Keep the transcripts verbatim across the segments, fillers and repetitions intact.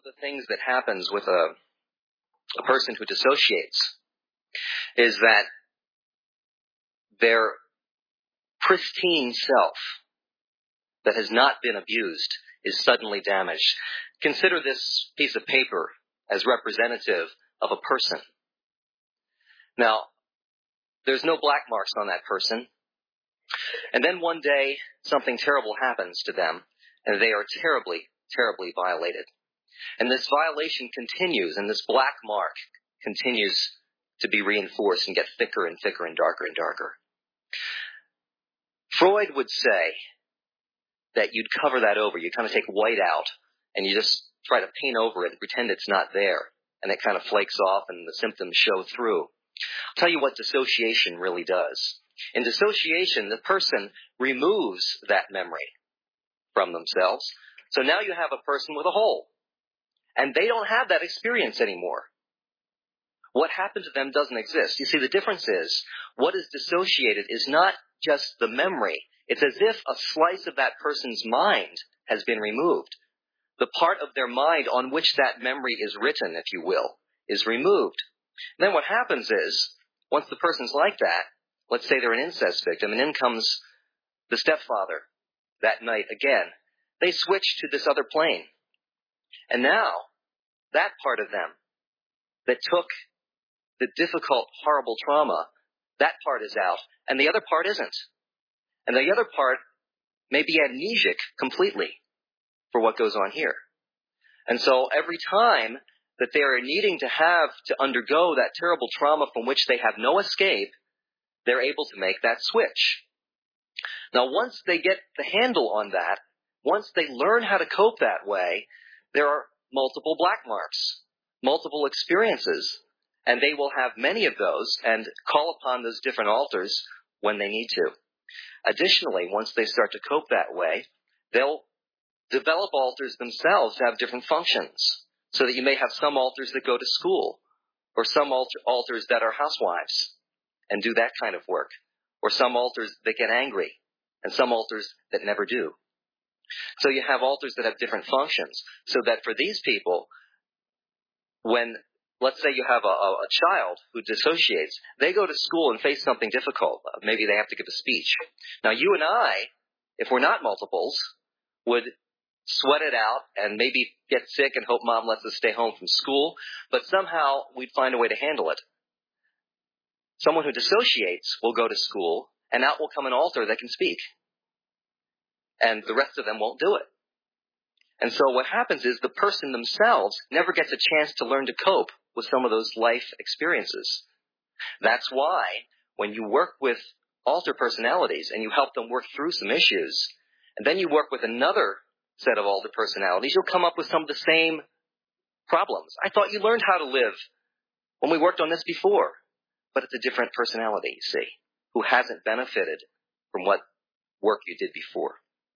the things that happens with a, a person who dissociates is that their pristine self that has not been abused is suddenly damaged. Consider this piece of paper as representative of a person. Now, there's no black marks on that person. And then one day, something terrible happens to them, and they are terribly, terribly violated. And this violation continues, and this black mark continues to be reinforced and get thicker and thicker and darker and darker. Freud would say that you'd cover that over. You kind of take white out, and you just try to paint over it and pretend it's not there. And it kind of flakes off, and the symptoms show through. I'll tell you what dissociation really does. In dissociation, the person removes that memory from themselves. So now you have a person with a hole. And they don't have that experience anymore. What happened to them doesn't exist. You see, the difference is, what is dissociated is not just the memory. It's as if a slice of that person's mind has been removed. The part of their mind on which that memory is written, if you will, is removed. And then what happens is, once the person's like that, let's say they're an incest victim, and in comes the stepfather that night again. They switch to this other plane. And now, that part of them that took the difficult, horrible trauma, that part is out, and the other part isn't. And the other part may be amnesic completely for what goes on here. And so every time that they are needing to have to undergo that terrible trauma from which they have no escape, they're able to make that switch. Now, once they get the handle on that, once they learn how to cope that way, there are multiple black marks, multiple experiences, and they will have many of those and call upon those different altars when they need to. Additionally, once they start to cope that way, they'll develop altars themselves to have different functions, so that you may have some altars that go to school, or some altar, altars that are housewives and do that kind of work, or some altars that get angry, and some altars that never do. So you have altars that have different functions, so that for these people, when, let's say you have a, a, a child who dissociates, they go to school and face something difficult. Maybe they have to give a speech. Now you and I, if we're not multiples, would sweat it out and maybe get sick and hope mom lets us stay home from school, but somehow we'd find a way to handle it. Someone who dissociates will go to school, and out will come an altar that can speak. And the rest of them won't do it. And so what happens is the person themselves never gets a chance to learn to cope with some of those life experiences. That's why when you work with alter personalities and you help them work through some issues, and then you work with another set of alter personalities, you'll come up with some of the same problems. I thought you learned how to live when we worked on this before. But it's a different personality, you see, who hasn't benefited from what work you did before.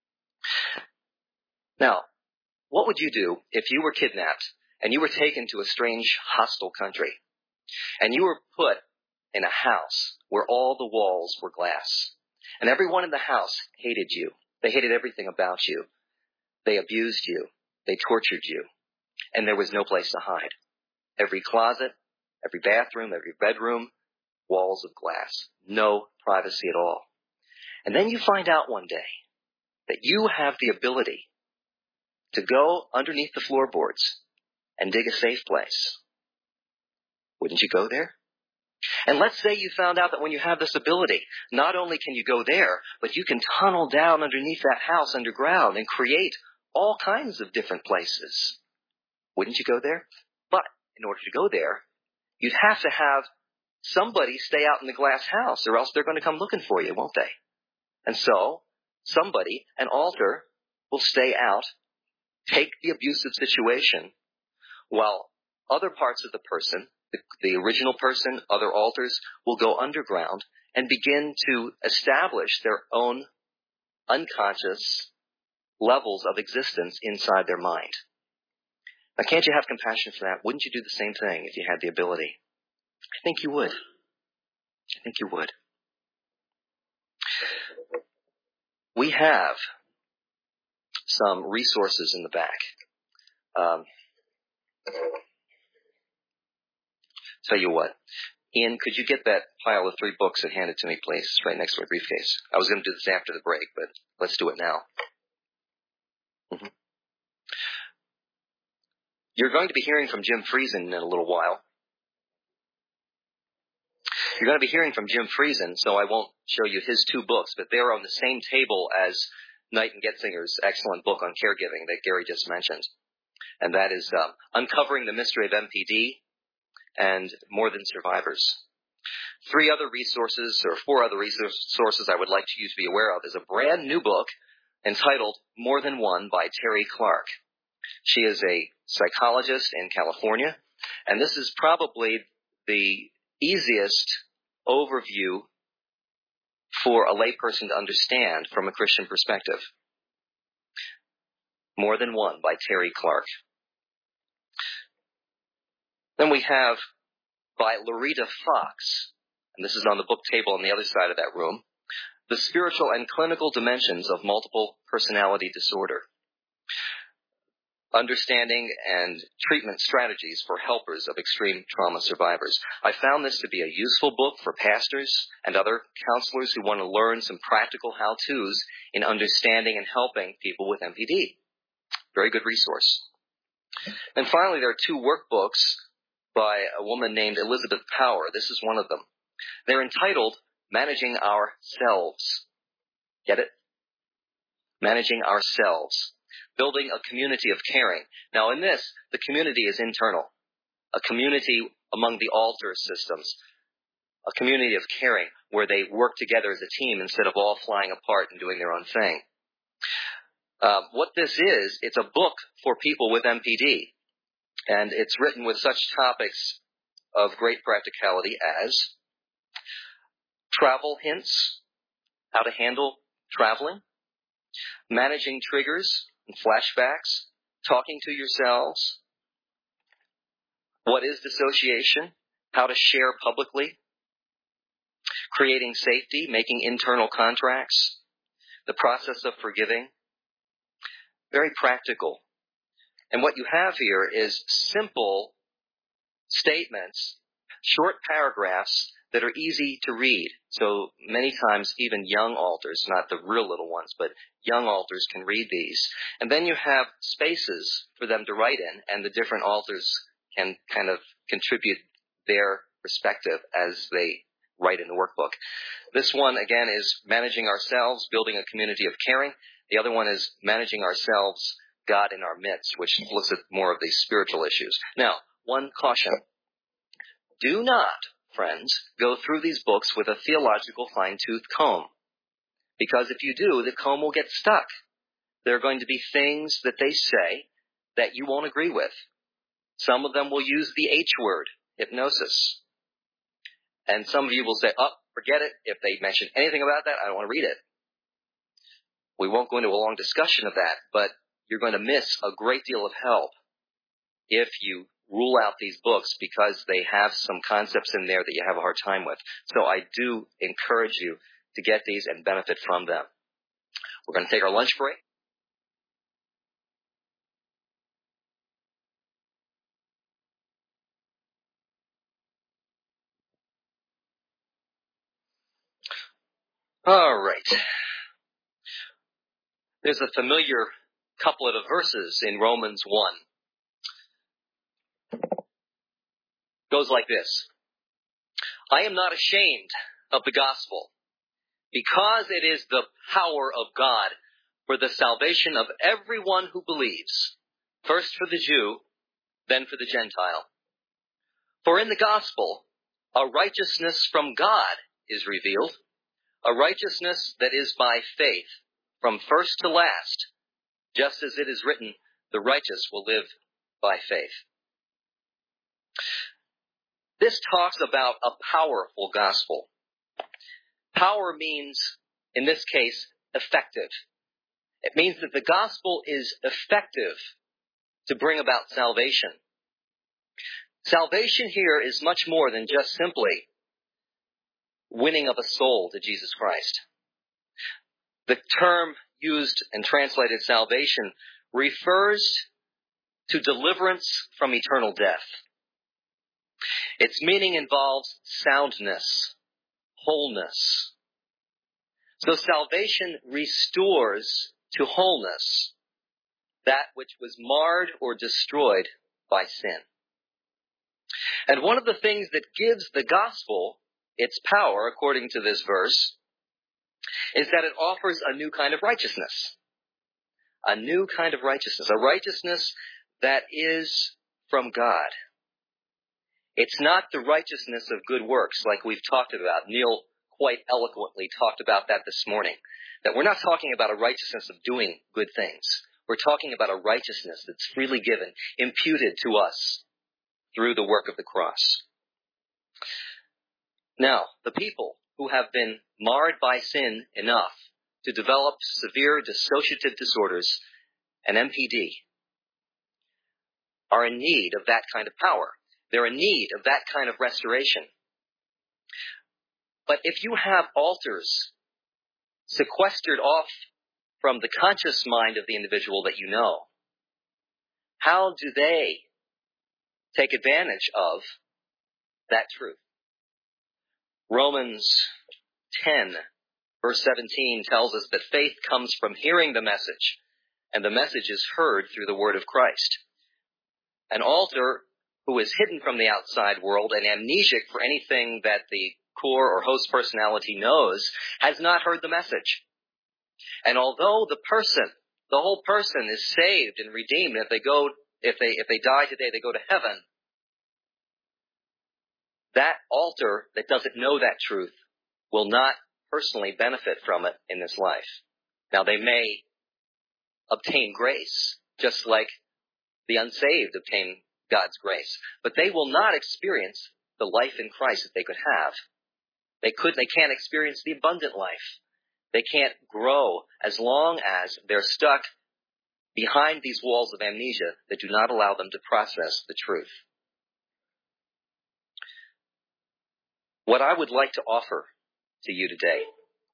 Now, what would you do if you were kidnapped and you were taken to a strange, hostile country, and you were put in a house where all the walls were glass, and everyone in the house hated you? They hated everything about you. They abused you. They tortured you. And there was no place to hide. Every closet, every bathroom, every bedroom, walls of glass. No privacy at all. And then you find out one day that you have the ability to go underneath the floorboards and dig a safe place. Wouldn't you go there? And let's say you found out that when you have this ability, not only can you go there, but you can tunnel down underneath that house underground and create all kinds of different places. Wouldn't you go there? But in order to go there, you'd have to have somebody stay out in the glass house, or else they're going to come looking for you, won't they? And so, somebody, an altar, will stay out, take the abusive situation, while other parts of the person, the, the original person, other altars, will go underground and begin to establish their own unconscious levels of existence inside their mind. Now, can't you have compassion for that? Wouldn't you do the same thing if you had the ability? I think you would. I think you would. We have some resources in the back. Um, Tell you what, Ian, could you get that pile of three books and hand it to me, please? It's right next to my briefcase. I was going to do this after the break, but let's do it now. Mm-hmm. You're going to be hearing from Jim Friesen in a little while. You're going to be hearing from Jim Friesen, so I won't show you his two books, but they're on the same table as Knight and Getzinger's excellent book on caregiving that Gary just mentioned. And that is um, Uncovering the Mystery of M P D and More Than Survivors. Three other resources, or four other resources I would like you to be aware of, is a brand new book entitled More Than One by Terry Clark. She is a psychologist in California, and this is probably the easiest overview for a layperson to understand from a Christian perspective. More Than One by Terry Clark. Then we have by Loretta Fox, and this is on the book table on the other side of that room, The Spiritual and Clinical Dimensions of Multiple Personality Disorder. Understanding and Treatment Strategies for Helpers of Extreme Trauma Survivors. I found this to be a useful book for pastors and other counselors who want to learn some practical how-tos in understanding and helping people with M P D. Very good resource. And finally, there are two workbooks by a woman named Elizabeth Power. This is one of them. They're entitled Managing Ourselves. Get it? Managing Ourselves. Building a Community of Caring. Now, in this, the community is internal. A community among the altar systems. A community of caring where they work together as a team instead of all flying apart and doing their own thing. Uh, what this is, it's a book for people with M P D. And it's written with such topics of great practicality as travel hints, how to handle traveling, managing triggers and flashbacks, talking to yourselves, what is dissociation, how to share publicly, creating safety, making internal contracts, the process of forgiving. Very practical. And what you have here is simple statements, short paragraphs that are easy to read. So many times even young alters, not the real little ones, but young alters can read these. And then you have spaces for them to write in, and the different alters can kind of contribute their perspective as they write in the workbook. This one, again, is Managing Ourselves, Building a Community of Caring. The other one is Managing Ourselves, God in Our Midst, which looks at more of these spiritual issues. Now, one caution. Do not, friends, go through these books with a theological fine-tooth comb. Because if you do, the comb will get stuck. There are going to be things that they say that you won't agree with. Some of them will use the H word, hypnosis. And some of you will say, oh, forget it. If they mention anything about that, I don't want to read it. We won't go into a long discussion of that, but you're going to miss a great deal of help if you rule out these books because they have some concepts in there that you have a hard time with. So I do encourage you to get these and benefit from them. We're going to take our lunch break. All right. There's a familiar couplet of verses in Romans one. Goes like this. I am not ashamed of the gospel, because it is the power of God for the salvation of everyone who believes, first for the Jew, then for the Gentile. For in the gospel, a righteousness from God is revealed, a righteousness that is by faith, from first to last, just as it is written, the righteous will live by faith. This talks about a powerful gospel. Power means, in this case, effective. It means that the gospel is effective to bring about salvation. Salvation here is much more than just simply winning of a soul to Jesus Christ. The term used and translated salvation refers to deliverance from eternal death. Its meaning involves soundness, wholeness. So salvation restores to wholeness that which was marred or destroyed by sin. And one of the things that gives the gospel its power, according to this verse, is that it offers a new kind of righteousness. A new kind of righteousness. A righteousness that is from God. It's not the righteousness of good works like we've talked about. Neil quite eloquently talked about that this morning. That we're not talking about a righteousness of doing good things. We're talking about a righteousness that's freely given, imputed to us through the work of the cross. Now, the people who have been marred by sin enough to develop severe dissociative disorders and M P D are in need of that kind of power. They're in need of that kind of restoration. But if you have altars sequestered off from the conscious mind of the individual that you know, how do they take advantage of that truth? Romans ten, verse seventeen tells us that faith comes from hearing the message, and the message is heard through the word of Christ. An altar who is hidden from the outside world and amnesiac for anything that the core or host personality knows has not heard the message. And although the person, the whole person is saved and redeemed, if they go, if they, if they die today, they go to heaven, that altar that doesn't know that truth will not personally benefit from it in this life. Now, they may obtain grace, just like the unsaved obtain God's grace, but they will not experience the life in Christ that they could have. They could, they can't experience the abundant life. They can't grow as long as they're stuck behind these walls of amnesia that do not allow them to process the truth. What I would like to offer to you today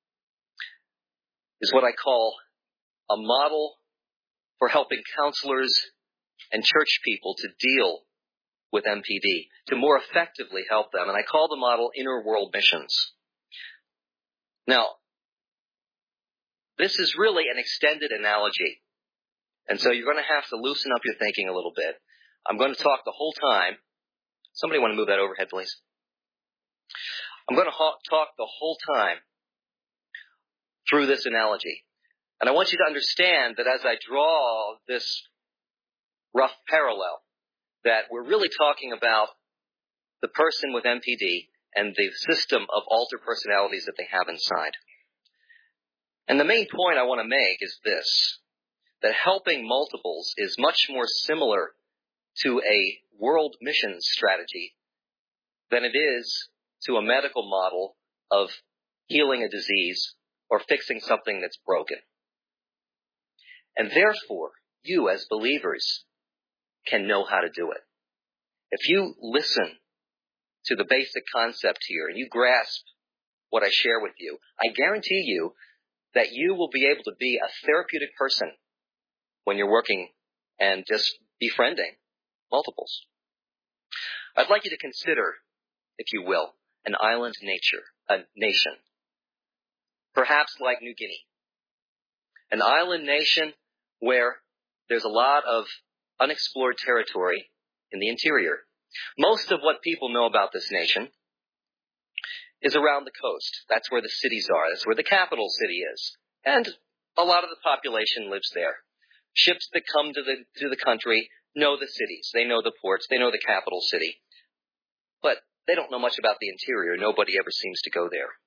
is what I call a model for helping counselors and church people to deal with M P D, to more effectively help them. And I call the model Inner World Missions. Now, this is really an extended analogy. And so you're going to have to loosen up your thinking a little bit. I'm going to talk the whole time. Somebody want to move that overhead, please? I'm going to ha- talk the whole time through this analogy. And I want you to understand that as I draw this rough parallel, that we're really talking about the person with M P D and the system of alter personalities that they have inside. And the main point I want to make is this, that helping multiples is much more similar to a world missions strategy than it is to a medical model of healing a disease or fixing something that's broken. And therefore, you as believers can know how to do it. If you listen to the basic concept here and you grasp what I share with you, I guarantee you that you will be able to be a therapeutic person when you're working and just befriending multiples. I'd like you to consider, if you will, an island nature, a nation, perhaps like New Guinea. An island nation where there's a lot of unexplored territory in the interior. Most of what people know about this nation is around the coast. That's where the cities are. That's where the capital city is. And a lot of the population lives there. Ships that come to the to the country know the cities. They know the ports. They know the capital city. But they don't know much about the interior. Nobody ever seems to go there.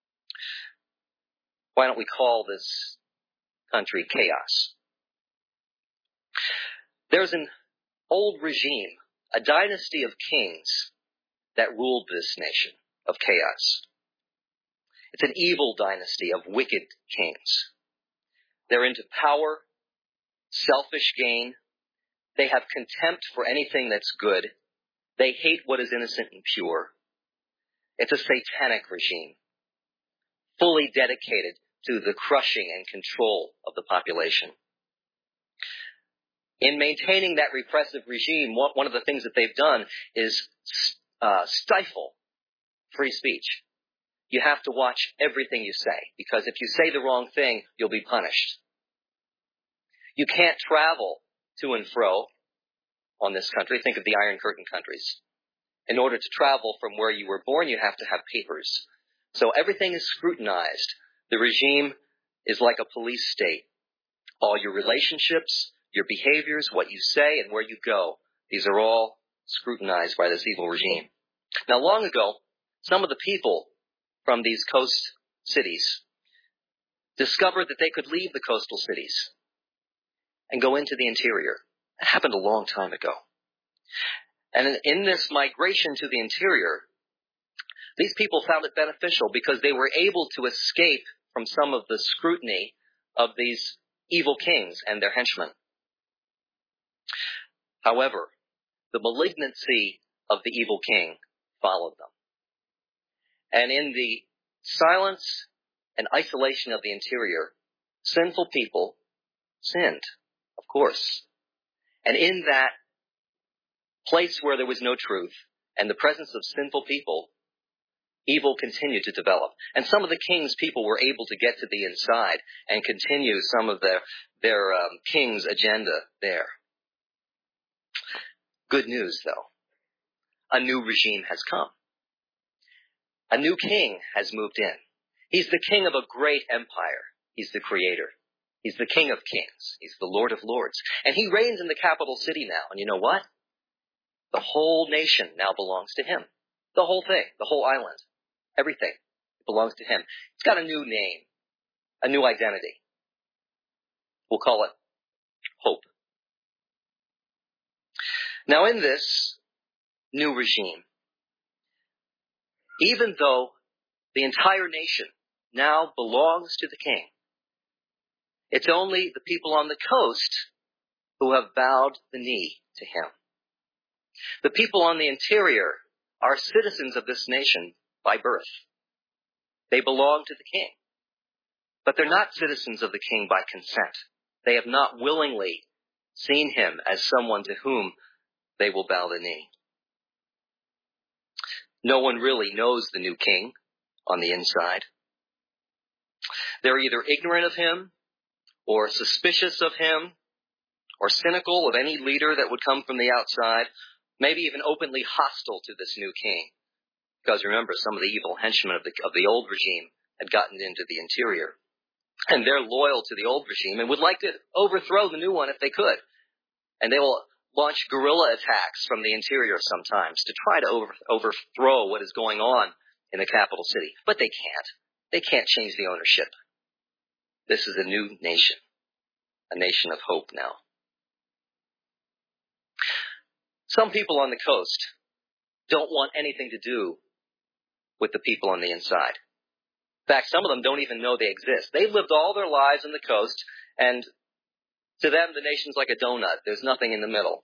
Why don't we call this country chaos? There's an old regime, a dynasty of kings that ruled this nation of chaos. It's an evil dynasty of wicked kings. They're into power, selfish gain. They have contempt for anything that's good. They hate what is innocent and pure. It's a satanic regime, fully dedicated to the crushing and control of the population. In maintaining that repressive regime, one of the things that they've done is uh, stifle free speech. You have to watch everything you say, because if you say the wrong thing, you'll be punished. You can't travel to and fro on this country. Think of the Iron Curtain countries. In order to travel from where you were born, you have to have papers. So everything is scrutinized. The regime is like a police state. All your relationships, your behaviors, what you say, and where you go, these are all scrutinized by this evil regime. Now, long ago, some of the people from these coast cities discovered that they could leave the coastal cities and go into the interior. That happened a long time ago. And in this migration to the interior, these people found it beneficial because they were able to escape from some of the scrutiny of these evil kings and their henchmen. However, the malignancy of the evil king followed them. And in the silence and isolation of the interior, sinful people sinned, of course. And in that place where there was no truth and the presence of sinful people, evil continued to develop. And some of the king's people were able to get to the inside and continue some of their, their um, king's agenda there. Good news, though. A new regime has come. A new king has moved in. He's the king of a great empire. He's the creator. He's the king of kings. He's the Lord of lords. And he reigns in the capital city now. And you know what? The whole nation now belongs to him. The whole thing, the whole island, everything belongs to him. It's got a new name, a new identity. We'll call it hope. Now in this new regime, even though the entire nation now belongs to the king, it's only the people on the coast who have bowed the knee to him. The people on the interior are citizens of this nation by birth. They belong to the king. But they're not citizens of the king by consent. They have not willingly seen him as someone to whom they will bow the knee. No one really knows the new king on the inside. They're either ignorant of him, or suspicious of him, or cynical of any leader that would come from the outside, maybe even openly hostile to this new king. Because remember, some of the evil henchmen of the, of the old regime had gotten into the interior. And they're loyal to the old regime and would like to overthrow the new one if they could. And they will launch guerrilla attacks from the interior sometimes to try to over, overthrow what is going on in the capital city. But they can't. They can't change the ownership. This is a new nation, a nation of hope now. Some people on the coast don't want anything to do with the people on the inside. In fact, some of them don't even know they exist. They've lived all their lives on the coast, and to them, the nation's like a donut. There's nothing in the middle.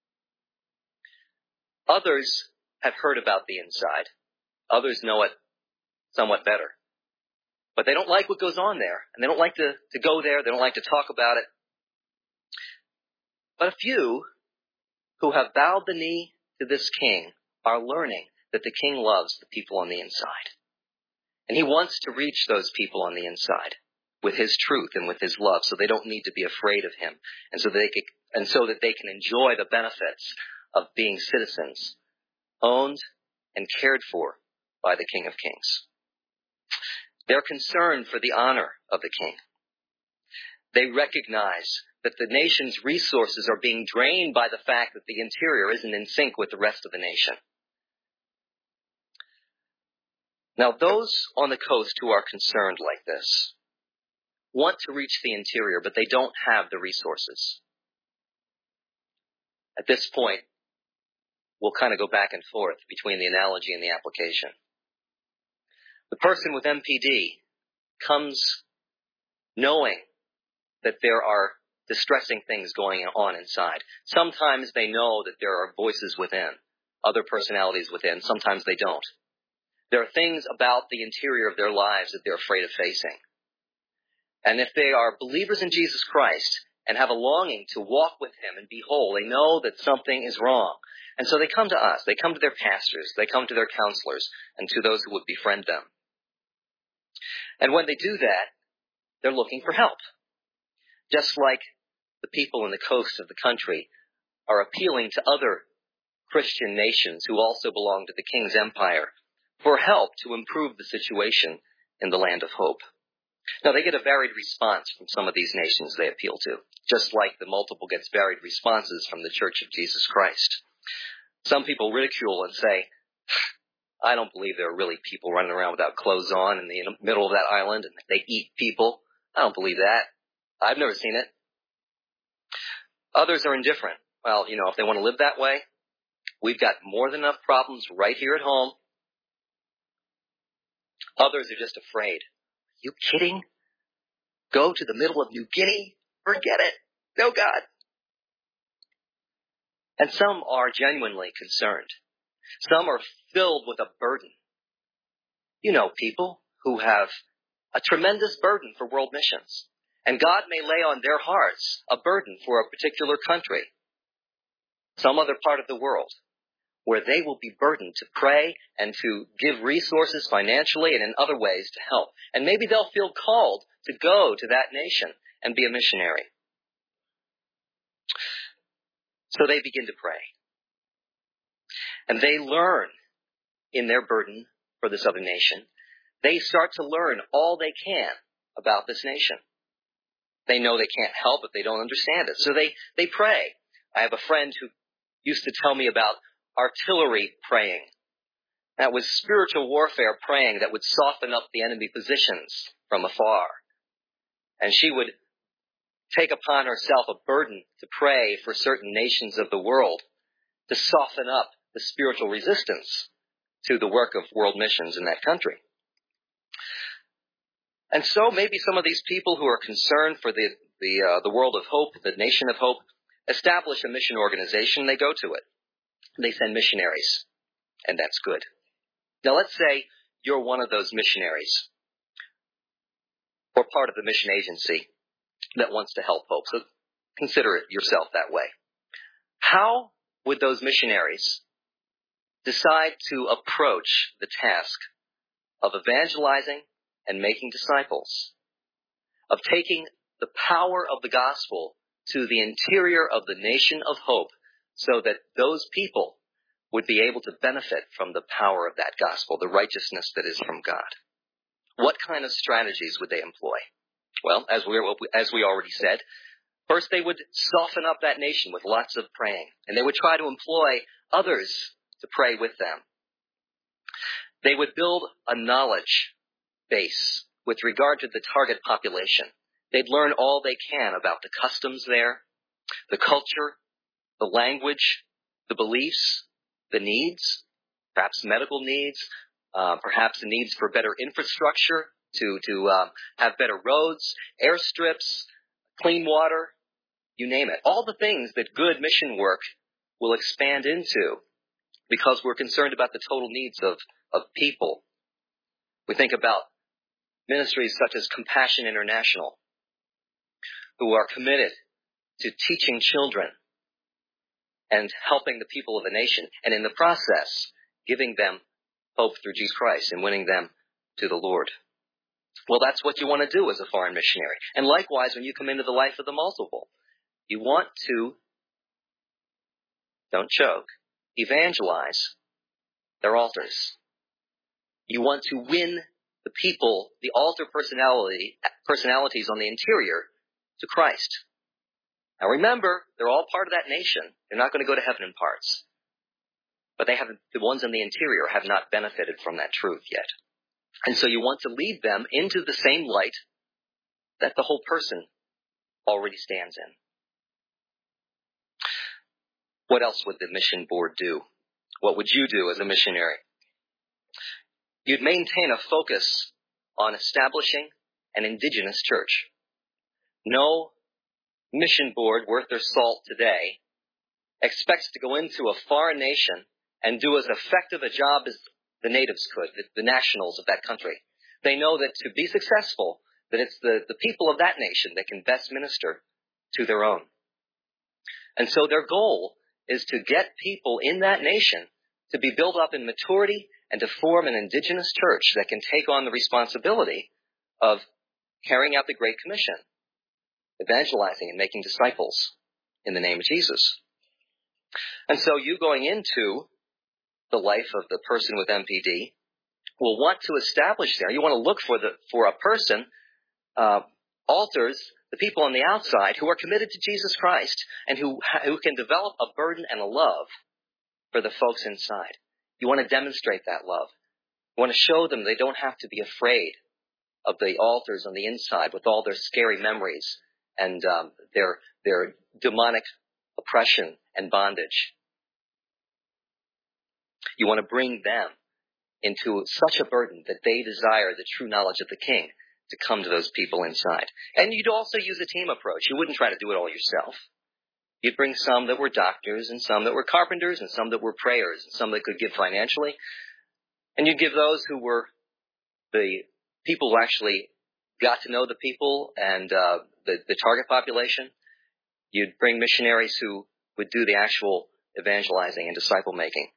Others have heard about the inside. Others know it somewhat better. But they don't like what goes on there, and they don't like to, to go there. They don't like to talk about it. But a few who have bowed the knee to this king are learning that the king loves the people on the inside. And he wants to reach those people on the inside with his truth and with his love, so they don't need to be afraid of him, and so that they can, and so that they can enjoy the benefits of being citizens, owned and cared for by the King of Kings. They're concerned for the honor of the king. They recognize that the nation's resources are being drained by the fact that the interior isn't in sync with the rest of the nation. Now, those on the coast who are concerned like this want to reach the interior, but they don't have the resources. At this point, we'll kind of go back and forth between the analogy and the application. The person with M P D comes knowing that there are distressing things going on inside. Sometimes they know that there are voices within, other personalities within. Sometimes they don't. There are things about the interior of their lives that they're afraid of facing. And if they are believers in Jesus Christ and have a longing to walk with him and be whole. They know that something is wrong. And so they come to us. They come to their pastors. They come to their counselors and to those who would befriend them. And when they do that, they're looking for help. Just like the people in the coast of the country are appealing to other Christian nations who also belong to the king's empire for help to improve the situation in the land of hope. Now, they get a varied response from some of these nations they appeal to, just like the multiple gets varied responses from the Church of Jesus Christ. Some people ridicule and say, I don't believe there are really people running around without clothes on in the middle of that island and they eat people. I don't believe that. I've never seen it. Others are indifferent. Well, you know, if they want to live that way, we've got more than enough problems right here at home. Others are just afraid. Are you kidding? Go to the middle of New Guinea? Forget it. No, God. And some are genuinely concerned. Some are filled with a burden. You know people who have a tremendous burden for world missions. And God may lay on their hearts a burden for a particular country, some other part of the world, where they will be burdened to pray and to give resources financially and in other ways to help. And maybe they'll feel called to go to that nation and be a missionary. So they begin to pray. And they learn in their burden for this other nation. They start to learn all they can about this nation. They know they can't help it. They don't understand it. So they, they pray. I have a friend who used to tell me about artillery praying. That was spiritual warfare praying that would soften up the enemy positions from afar. And she would take upon herself a burden to pray for certain nations of the world to soften up the spiritual resistance to the work of world missions in that country. And so maybe some of these people who are concerned for the the, uh, the world of hope, the nation of hope, establish a mission organization. They go to it. They send missionaries, and that's good. Now let's say you're one of those missionaries or part of the mission agency that wants to help hope. So consider it yourself that way. How would those missionaries decide to approach the task of evangelizing and making disciples, of taking the power of the gospel to the interior of the nation of hope so that those people would be able to benefit from the power of that gospel, the righteousness that is from God? What kind of strategies would they employ? Well, as we, as we already said, first they would soften up that nation with lots of praying, and they would try to employ others to pray with them. They would build a knowledge base with regard to the target population. They'd learn all they can about the customs there, the culture, the language, the beliefs, the needs, perhaps medical needs, uh, perhaps the needs for better infrastructure, to, to uh, have better roads, airstrips, clean water, you name it. All the things that good mission work will expand into because we're concerned about the total needs of, of people. We think about ministries such as Compassion International, who are committed to teaching children and helping the people of the nation, and in the process, giving them hope through Jesus Christ and winning them to the Lord. Well, that's what you want to do as a foreign missionary. And likewise, when you come into the life of the multiple, you want to, don't choke, evangelize their altars. You want to win the people, the altar personality, personalities on the interior to Christ. Now remember, they're all part of that nation. They're not going to go to heaven in parts. But they have, the ones in the interior have not benefited from that truth yet. And so you want to lead them into the same light that the whole person already stands in. What else would the mission board do? What would you do as a missionary? You'd maintain a focus on establishing an indigenous church. No mission board worth their salt today expects to go into a foreign nation and do as effective a job as the natives could, the, the nationals of that country. They know that to be successful, that it's the, the people of that nation that can best minister to their own. And so their goal is to get people in that nation to be built up in maturity and to form an indigenous church that can take on the responsibility of carrying out the Great Commission, evangelizing and making disciples in the name of Jesus. And so you going into the life of the person with M P D will want to establish there, you want to look for the for a person, uh, altars, the people on the outside who are committed to Jesus Christ and who who can develop a burden and a love for the folks inside. You want to demonstrate that love. You want to show them they don't have to be afraid of the altars on the inside with all their scary memories and um, their their demonic oppression and bondage. You want to bring them into such a burden that they desire the true knowledge of the King to come to those people inside. And you'd also use a team approach. You wouldn't try to do it all yourself. You'd bring some that were doctors and some that were carpenters and some that were prayers and some that could give financially. And you'd give those who were the people who actually got to know the people and uh, the, the target population. You'd bring missionaries who would do the actual evangelizing and disciple making.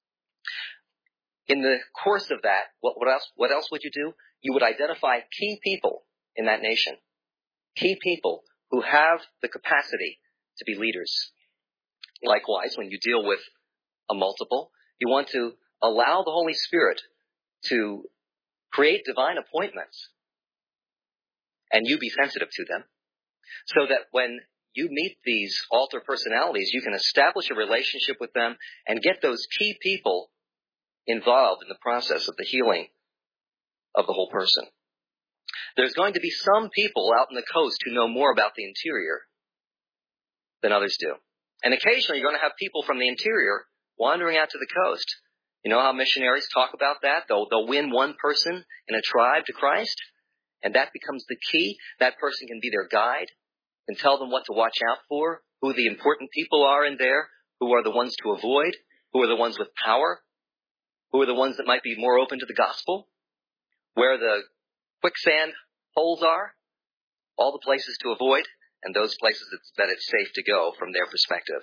In the course of that, what, what else, what else would you do? You would identify key people in that nation. Key people who have the capacity to be leaders. Likewise, when you deal with a multiple, you want to allow the Holy Spirit to create divine appointments and you be sensitive to them so that when you meet these altar personalities, you can establish a relationship with them and get those key people involved in the process of the healing of the whole person. There's going to be some people out on the coast who know more about the interior than others do. And occasionally you're going to have people from the interior wandering out to the coast. You know how missionaries talk about that? They'll, they'll win one person in a tribe to Christ, and that becomes the key. That person can be their guide and tell them what to watch out for, who the important people are in there, who are the ones to avoid, who are the ones with power, who are the ones that might be more open to the gospel, where the quicksand holes are, all the places to avoid, and those places that it's safe to go from their perspective.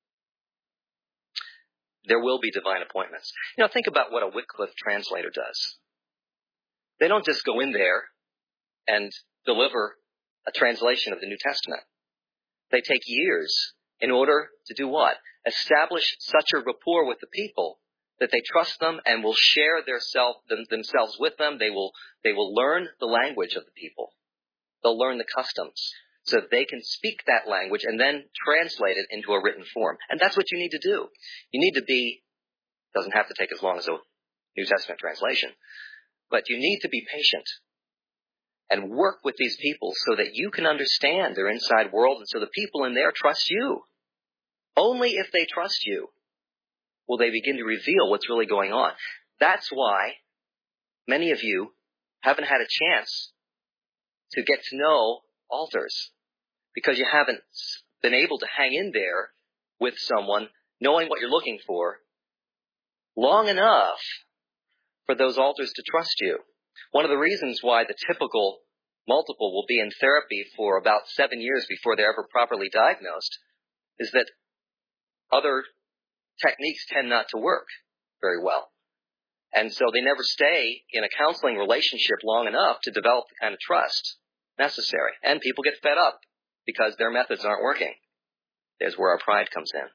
There will be divine appointments. You know, think about what a Wycliffe translator does. They don't just go in there and deliver a translation of the New Testament. They take years in order to do what? Establish such a rapport with the people that they trust them and will share their self, them, themselves with them. They will, they will learn the language of the people. They'll learn the customs so that they can speak that language and then translate it into a written form. And that's what you need to do. You need to be, doesn't have to take as long as a New Testament translation, but you need to be patient and work with these people so that you can understand their inside world and so the people in there trust you. Only if they trust you will they begin to reveal what's really going on. That's why many of you haven't had a chance to get to know altars, because you haven't been able to hang in there with someone knowing what you're looking for long enough for those altars to trust you. One of the reasons why the typical multiple will be in therapy for about seven years before they're ever properly diagnosed is that other techniques tend not to work very well. And so they never stay in a counseling relationship long enough to develop the kind of trust necessary. And people get fed up because their methods aren't working. There's where our pride comes in.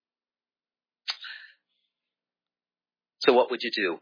So what would you do?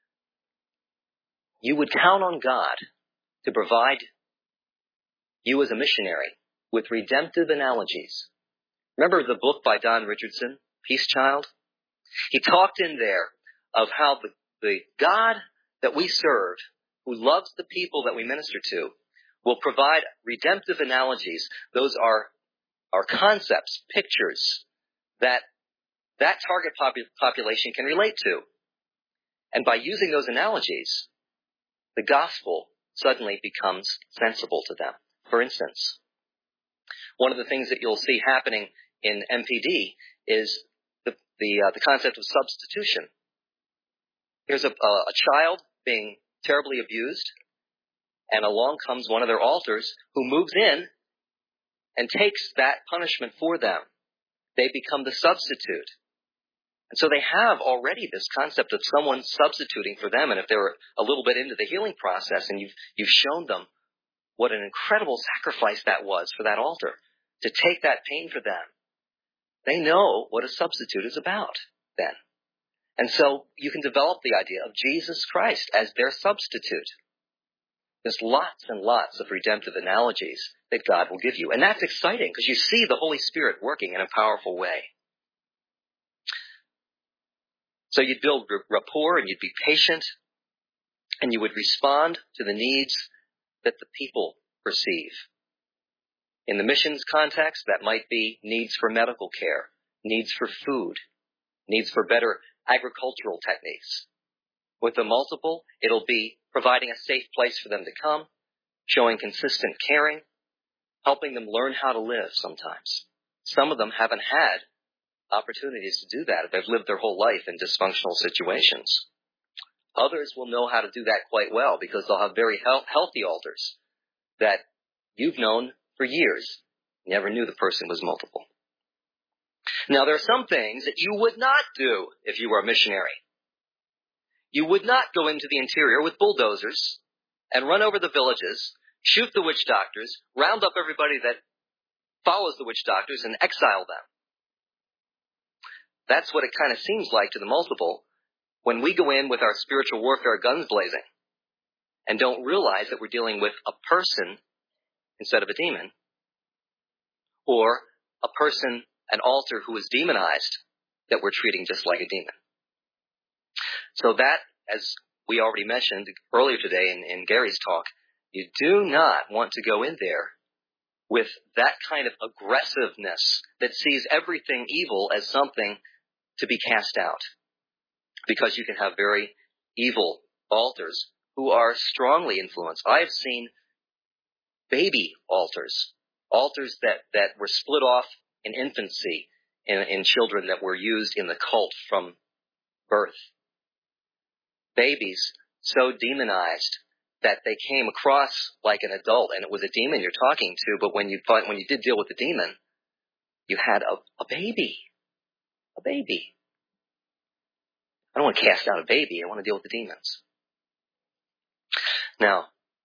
You would count on God to provide you as a missionary with redemptive analogies. Remember the book by Don Richardson, Peace Child? He talked in there of how the, the God that we serve, who loves the people that we minister to, will provide redemptive analogies. Those are, are concepts, pictures that that target popu- population can relate to. And by using those analogies, the gospel suddenly becomes sensible to them. For instance, one of the things that you'll see happening in M P D is the the, uh, the concept of substitution. Here's a, a, a child being terribly abused, and along comes one of their altars who moves in and takes that punishment for them. They become the substitute. And so they have already this concept of someone substituting for them. And if they're a little bit into the healing process and you've, you've shown them what an incredible sacrifice that was for that altar, to take that pain for them, they know what a substitute is about then. And so you can develop the idea of Jesus Christ as their substitute. There's lots and lots of redemptive analogies that God will give you. And that's exciting because you see the Holy Spirit working in a powerful way. So you'd build rapport and you'd be patient and you would respond to the needs that the people perceive. In the missions context, that might be needs for medical care, needs for food, needs for better agricultural techniques. With the multiple, it'll be providing a safe place for them to come, showing consistent caring, helping them learn how to live sometimes. Some of them haven't had opportunities to do that. They've lived their whole life in dysfunctional situations. Others will know how to do that quite well because they'll have very he- healthy altars that you've known for years. Never knew the person was multiple. Now, there are some things that you would not do if you were a missionary. You would not go into the interior with bulldozers and run over the villages, shoot the witch doctors, round up everybody that follows the witch doctors, and exile them. That's what it kind of seems like to the multiple when we go in with our spiritual warfare guns blazing and don't realize that we're dealing with a person instead of a demon, or a person, an altar who is demonized that we're treating just like a demon. So that, as we already mentioned earlier today in, in Gary's talk, you do not want to go in there with that kind of aggressiveness that sees everything evil as something to be cast out. Because you can have very evil altars who are strongly influenced. I've seen baby altars, altars that, that were split off in infancy in, in children that were used in the cult from birth. Babies so demonized that they came across like an adult, and it was a demon you're talking to, but when you when you did deal with the demon, you had a, a baby. A baby. I don't want to cast out a baby. I want to deal with the demons. Now,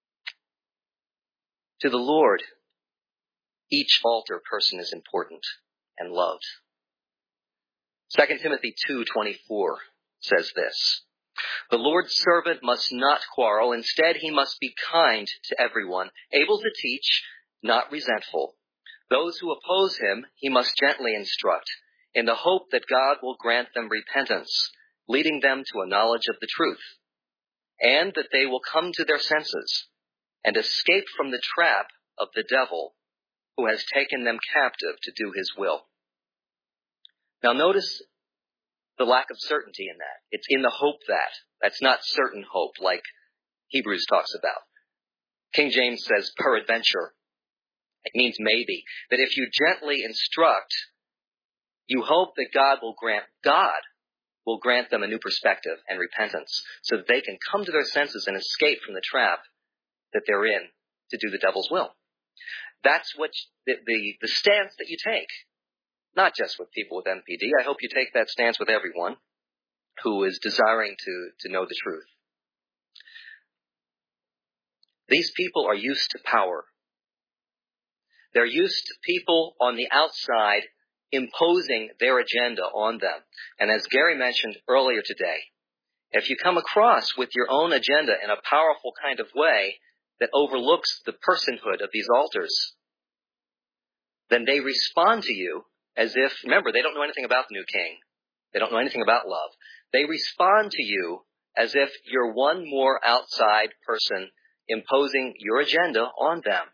to the Lord, each altar person is important and loved. Second Timothy two twenty-four says this: "The Lord's servant must not quarrel. Instead, he must be kind to everyone, able to teach, not resentful. Those who oppose him, he must gently instruct, in the hope that God will grant them repentance, leading them to a knowledge of the truth, and that they will come to their senses and escape from the trap of the devil who has taken them captive to do his will." Now notice the lack of certainty in that. It's in the hope that. That's not certain hope like Hebrews talks about. King James says peradventure. It means maybe. That if you gently instruct, you hope that God will grant, God will grant them a new perspective and repentance so that they can come to their senses and escape from the trap that they're in to do the devil's will. That's what the, the, the stance that you take. Not just with people with N P D. I hope you take that stance with everyone who is desiring to, to know the truth. These people are used to power. They're used to people on the outside imposing their agenda on them. And as Gary mentioned earlier today, if you come across with your own agenda in a powerful kind of way that overlooks the personhood of these altars, then they respond to you as if, remember, they don't know anything about the new king. They don't know anything about love. They respond to you as if you're one more outside person imposing your agenda on them.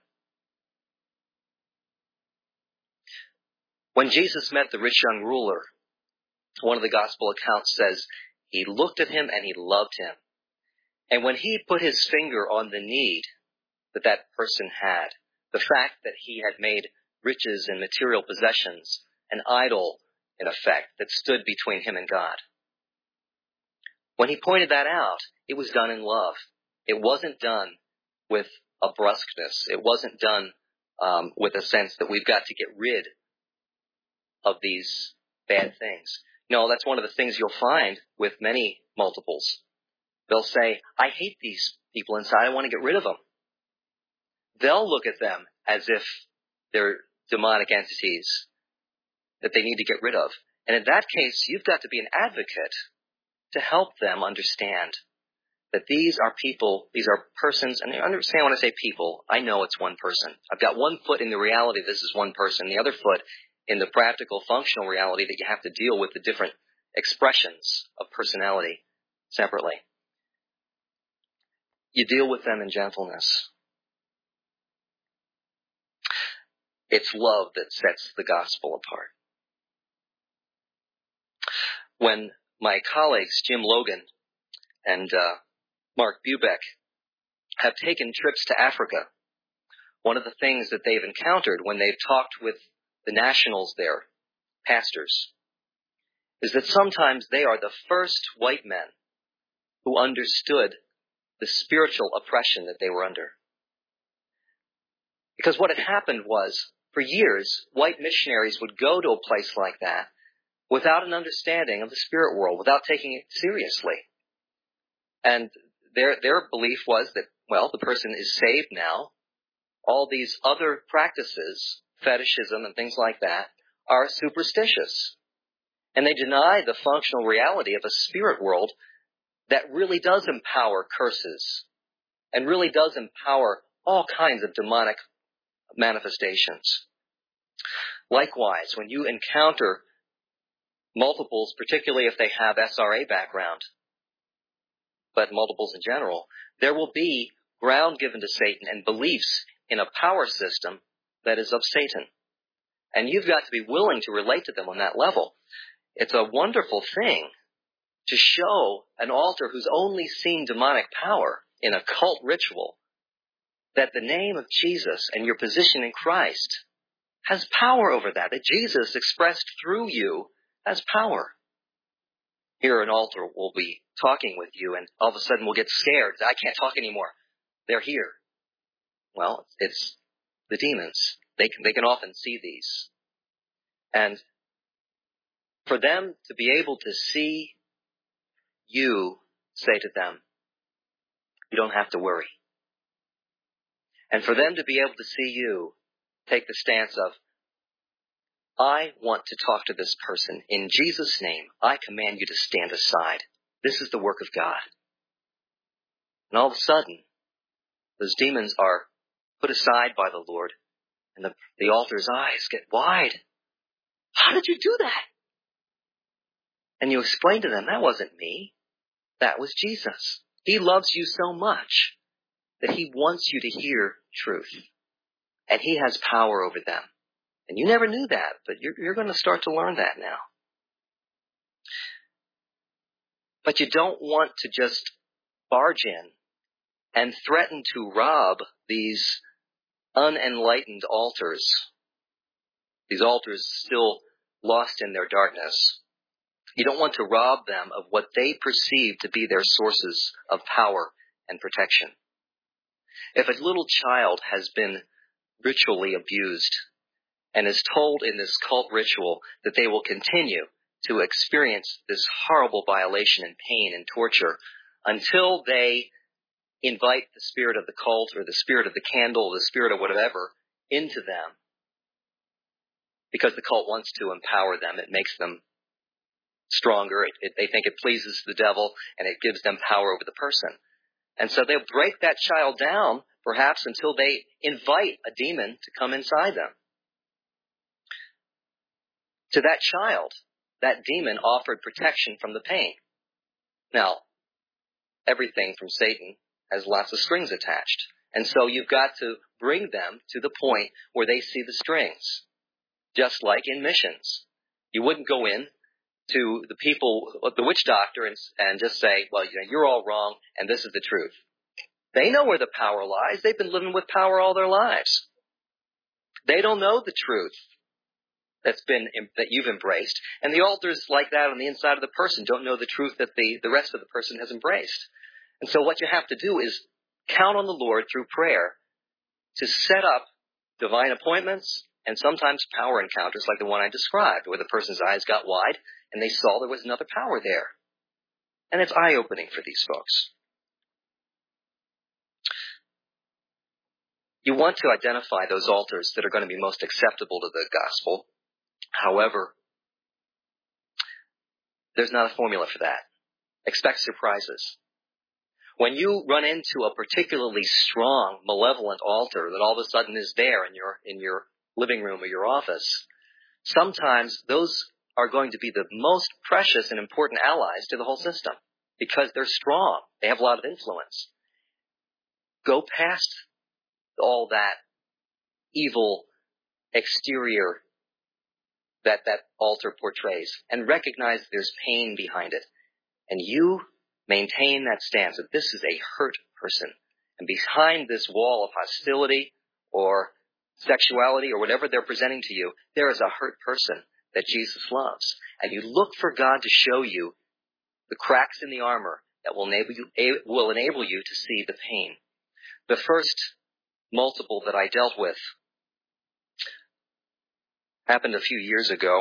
When Jesus met the rich young ruler, one of the gospel accounts says he looked at him and he loved him. And when he put his finger on the need that that person had, the fact that he had made riches and material possessions an idol, in effect, that stood between him and God. When he pointed that out, it was done in love. It wasn't done with a brusqueness. It wasn't done um, with a sense that we've got to get rid of these bad things. No, that's one of the things you'll find with many multiples. They'll say, I hate these people inside. I want to get rid of them. They'll look at them as if they're demonic entities that they need to get rid of. And in that case, you've got to be an advocate to help them understand that these are people, these are persons, and understand when I say people, I know it's one person. I've got one foot in the reality this is one person, the other foot in the practical, functional reality that you have to deal with the different expressions of personality separately. You deal with them in gentleness. It's love that sets the gospel apart. When my colleagues, Jim Logan and uh, Mark Bubeck, have taken trips to Africa, one of the things that they've encountered when they've talked with the nationals there, pastors, is that sometimes they are the first white men who understood the spiritual oppression that they were under. Because what had happened was, for years, white missionaries would go to a place like that without an understanding of the spirit world, without taking it seriously. And their their belief was that, well, the person is saved now. All these other practices, fetishism and things like that, are superstitious. And they deny the functional reality of a spirit world that really does empower curses and really does empower all kinds of demonic manifestations. Likewise, when you encounter multiples, particularly if they have S R A background, but multiples in general, there will be ground given to Satan and beliefs in a power system that is of Satan. And you've got to be willing to relate to them on that level. It's a wonderful thing to show an altar who's only seen demonic power in a cult ritual that the name of Jesus and your position in Christ has power over that, that Jesus expressed through you has power. Here an altar will be talking with you and all of a sudden we'll get scared. I can't talk anymore. They're here. Well, it's the demons. They can, they can often see these. And for them to be able to see you, say to them, you don't have to worry. And for them to be able to see you, take the stance of, I want to talk to this person. In Jesus' name, I command you to stand aside. This is the work of God. And all of a sudden, those demons are put aside by the Lord, and the, the altar's eyes get wide. How did you do that? And you explain to them, that wasn't me. That was Jesus. He loves you so much that he wants you to hear truth. And he has power over them. And you never knew that, but you're, you're going to start to learn that now. But you don't want to just barge in and threaten to rob these unenlightened altars, these altars still lost in their darkness. You don't want to rob them of what they perceive to be their sources of power and protection. If a little child has been ritually abused and is told in this cult ritual that they will continue to experience this horrible violation and pain and torture until they invite the spirit of the cult or the spirit of the candle or the spirit of whatever into them, because the cult wants to empower them, it makes them stronger. It, it, they think it pleases the devil and it gives them power over the person. And so they'll break that child down, perhaps until they invite a demon to come inside them. To that child, that demon offered protection from the pain. Now, everything from Satan has lots of strings attached. And so you've got to bring them to the point where they see the strings. Just like in missions. You wouldn't go in to the people, the witch doctor, and, and just say, well, you know, you're all wrong, and this is the truth. They know where the power lies. They've been living with power all their lives. They don't know the truth that's been that you've embraced. And the altars like that on the inside of the person don't know the truth that the, the rest of the person has embraced. And so what you have to do is count on the Lord through prayer to set up divine appointments, and sometimes power encounters like the one I described, where the person's eyes got wide and they saw there was another power there. And it's eye-opening for these folks. You want to identify those altars that are going to be most acceptable to the gospel. However, there's not a formula for that. Expect surprises. When you run into a particularly strong, malevolent altar that all of a sudden is there in your in your living room or your office, sometimes those are going to be the most precious and important allies to the whole system because they're strong. They have a lot of influence. Go past all that evil exterior that that altar portrays and recognize there's pain behind it. And you maintain that stance that this is a hurt person. And behind this wall of hostility or sexuality or whatever they're presenting to you, there is a hurt person that Jesus loves. And you look for God to show you the cracks in the armor that will enable you, will enable you to see the pain. The first multiple that I dealt with happened a few years ago.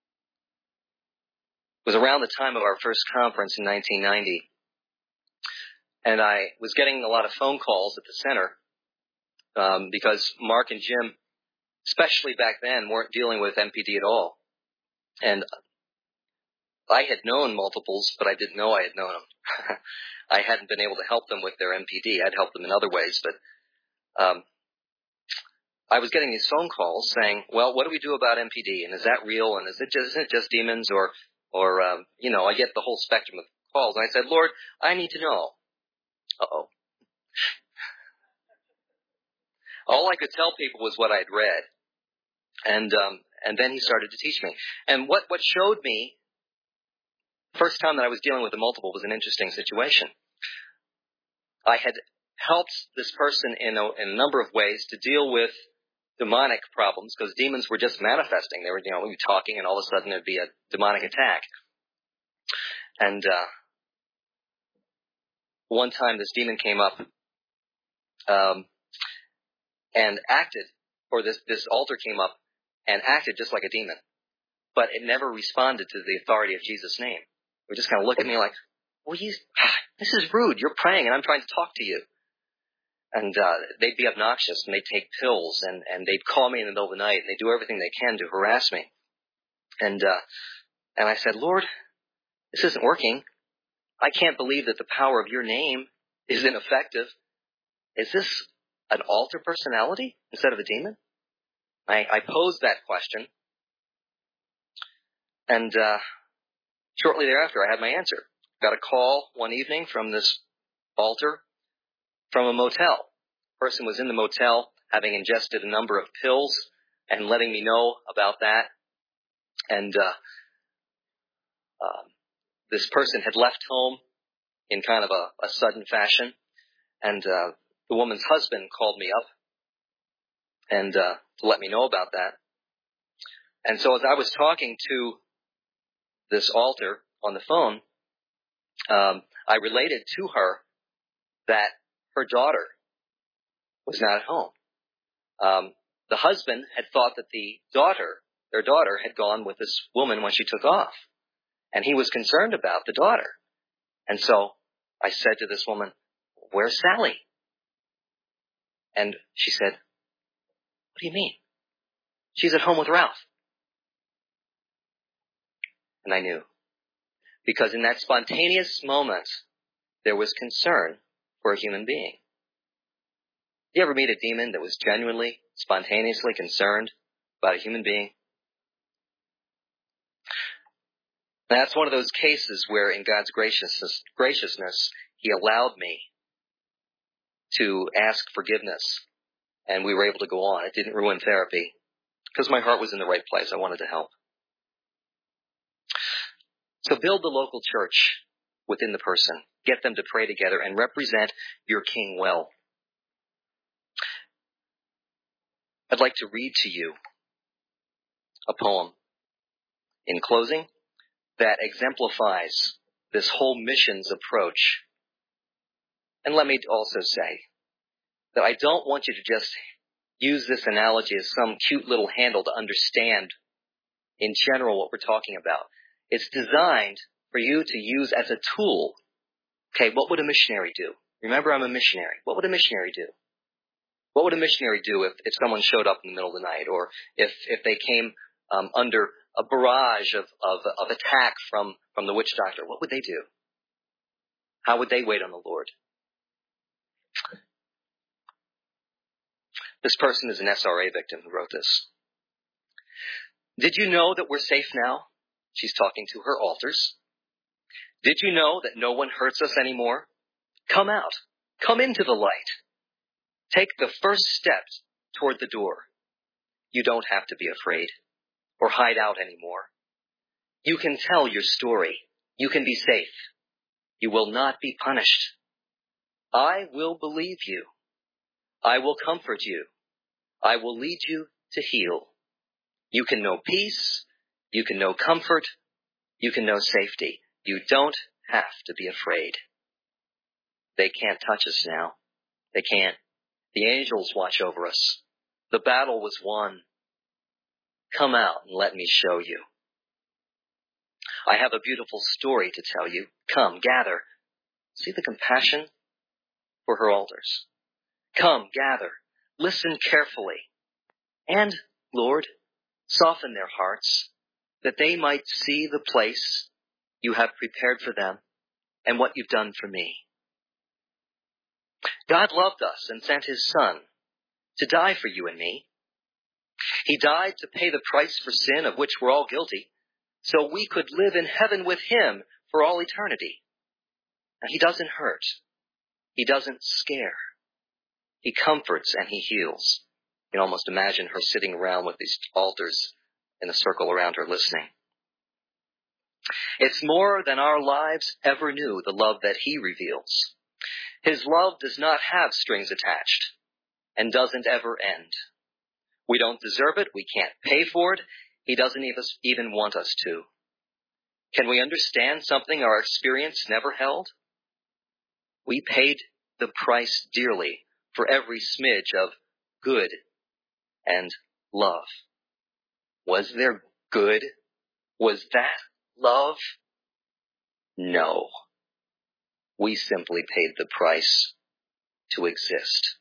It was around the time of our first conference in nineteen ninety. And I was getting a lot of phone calls at the center um, because Mark and Jim, especially back then, weren't dealing with M P D at all. And I had known multiples, but I didn't know I had known them. I hadn't been able to help them with their M P D. I'd helped them in other ways, but um, I was getting these phone calls saying, well, what do we do about M P D? And is that real? And is it just, isn't it just demons? Or, or um, you know, I get the whole spectrum of calls. And I said, Lord, I need to know. Uh-oh. All I could tell people was what I'd read. And um, and then he started to teach me. And what, what showed me, first time that I was dealing with a multiple was an interesting situation. I had helped this person in a, in a number of ways to deal with demonic problems because demons were just manifesting. They were, you know, we were talking and all of a sudden there'd be a demonic attack. And uh, one time this demon came up um, and acted, or this, this altar came up and acted just like a demon. But it never responded to the authority of Jesus' name. It would just kind of look at me like, well, he's, this is rude. You're praying and I'm trying to talk to you. And uh, they'd be obnoxious and they'd take pills and, and they'd call me in the middle of the night and they'd do everything they can to harass me. And uh, and I said, Lord, this isn't working. I can't believe that the power of your name is ineffective. Is this an altar personality instead of a demon? I, I posed that question. And uh, shortly thereafter, I had my answer. Got a call one evening from this altar from a motel. The person was in the motel having ingested a number of pills and letting me know about that. And uh, uh, this person had left home in kind of a, a sudden fashion. And uh, the woman's husband called me up and uh, to let me know about that. And so as I was talking to this altar on the phone, um, I related to her that her daughter was not at home. Um, the husband had thought that the daughter, their daughter, had gone with this woman when she took off. And he was concerned about the daughter. And so I said to this woman, where's Sally? And she said, what do you mean? She's at home with Ralph. And I knew. Because in that spontaneous moment, there was concern for a human being. You ever meet a demon that was genuinely, spontaneously concerned about a human being? That's one of those cases where in God's graciousness, graciousness, He allowed me to ask forgiveness, and we were able to go on. It didn't ruin therapy, because my heart was in the right place. I wanted to help. So build the local church within the person. Get them to pray together and represent your King well. I'd like to read to you a poem in closing that exemplifies this whole missions approach. And let me also say that I don't want you to just use this analogy as some cute little handle to understand in general what we're talking about. It's designed for you to use as a tool. Okay, what would a missionary do? Remember, I'm a missionary. What would a missionary do? What would a missionary do if, if someone showed up in the middle of the night, or if, if they came um, under a barrage of, of, of attack from, from the witch doctor? What would they do? How would they wait on the Lord? This person is an S R A victim who wrote this. Did you know that we're safe now? She's talking to her altars. Did you know that no one hurts us anymore? Come out. Come into the light. Take the first steps toward the door. You don't have to be afraid or hide out anymore. You can tell your story. You can be safe. You will not be punished. I will believe you. I will comfort you. I will lead you to heal. You can know peace. You can know comfort. You can know safety. You don't have to be afraid. They can't touch us now. They can't. The angels watch over us. The battle was won. Come out and let me show you. I have a beautiful story to tell you. Come, gather. See the compassion for her altars. Come, gather. Listen carefully. And, Lord, soften their hearts, that they might see the place you have prepared for them and what you've done for me. God loved us and sent his Son to die for you and me. He died to pay the price for sin of which we're all guilty, so we could live in heaven with him for all eternity. And he doesn't hurt. He doesn't scare. He comforts and he heals. You can almost imagine her sitting around with these altars in a circle around her listening. It's more than our lives ever knew, the love that he reveals. His love does not have strings attached and doesn't ever end. We don't deserve it. We can't pay for it. He doesn't even want us to. Can we understand something our experience never held? We paid the price dearly for every smidge of good and love. Was there good? Was that love? No. We simply paid the price to exist.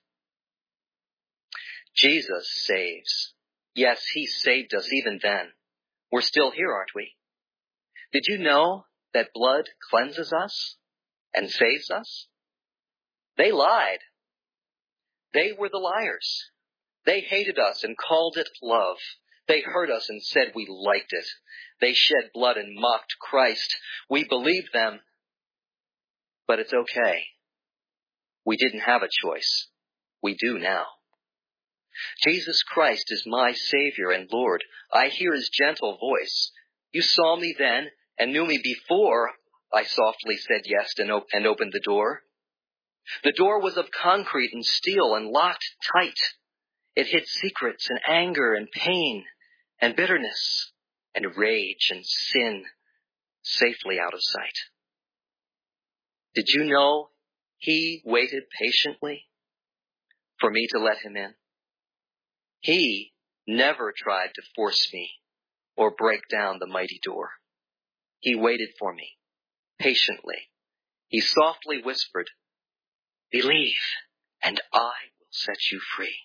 Jesus saves. Yes, he saved us even then. We're still here, aren't we? Did you know that blood cleanses us and saves us? They lied. They were the liars. They hated us and called it love. They hurt us and said we liked it. They shed blood and mocked Christ. We believed them. But it's okay. We didn't have a choice. We do now. Jesus Christ is my Savior and Lord. I hear his gentle voice. You saw me then and knew me before I softly said yes and, op- and opened the door. The door was of concrete and steel and locked tight. It hid secrets and anger and pain and bitterness and rage and sin safely out of sight. Did you know he waited patiently for me to let him in? He never tried to force me or break down the mighty door. He waited for me patiently. He softly whispered, "Believe, and I will set you free."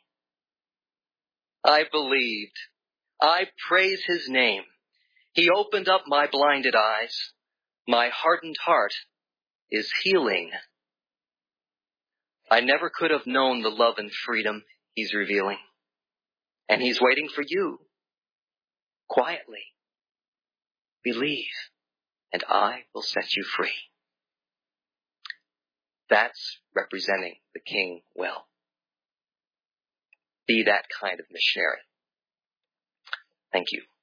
I believed. I praise his name. He opened up my blinded eyes. My hardened heart is healing. I never could have known the love and freedom he's revealing. And he's waiting for you. Quietly. Believe, and I will set you free. That's representing the King well. Be that kind of missionary. Thank you.